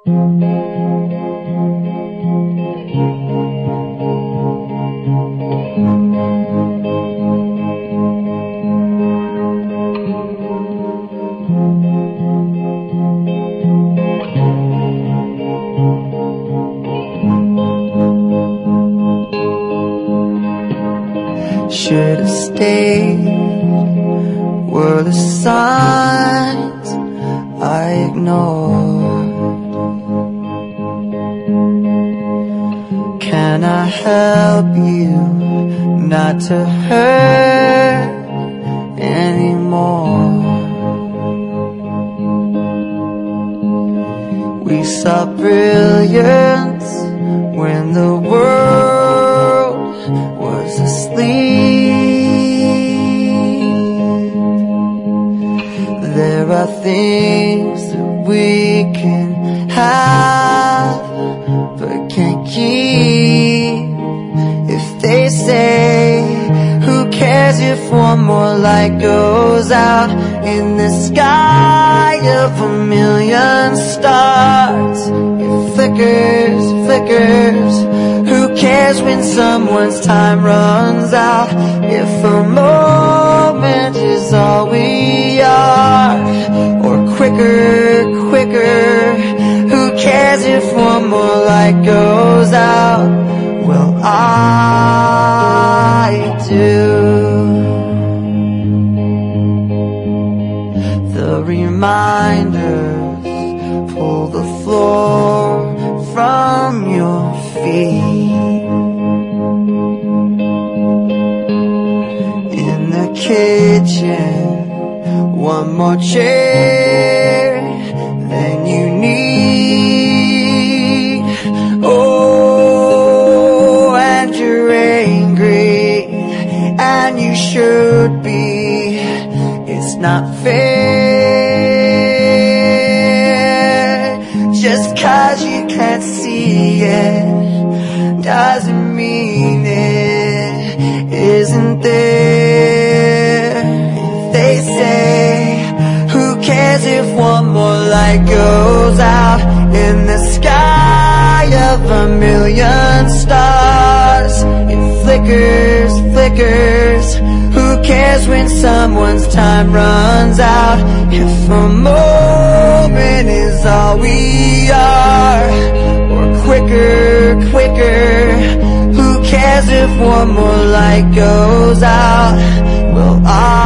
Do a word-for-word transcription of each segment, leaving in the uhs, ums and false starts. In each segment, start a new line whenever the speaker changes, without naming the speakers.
Should have stayed, were the signs I ignored. Can I help you not to hurt anymore? We saw brilliance when the world was asleep. There are things that we can have but can't keep. If they say, who cares if one more light goes out in the sky of a million stars? It flickers, flickers. Who cares when someone's time runs out? If a moment is all we are, or quicker, quicker. Who cares if one more light goes out? Well, I do. The reminders pull the floor from your feet. In the kitchen, one more chair than you need. Oh, and you're angry, and you should be. It's not fair. Just 'cause you can't see it doesn't mean it isn't there. If they say, who cares if one more light goes out in the sky of a million stars? It flickers, flickers. Who cares when someone's time runs out? If a moment is all we are, or quicker, quicker. Who cares if one more light goes out? Well,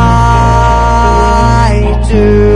I do.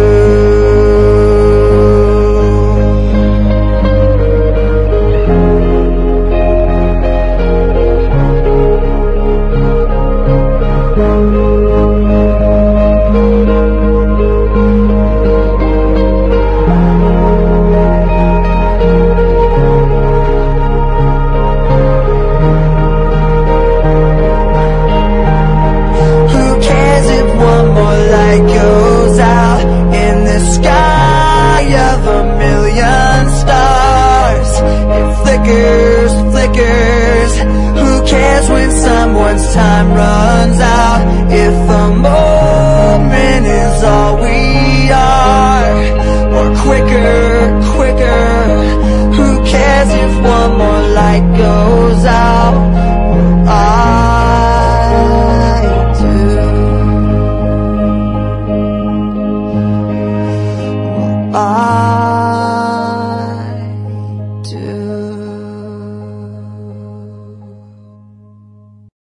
Goes out in the sky of a million stars. It flickers, flickers. Who cares when someone's time runs out? If a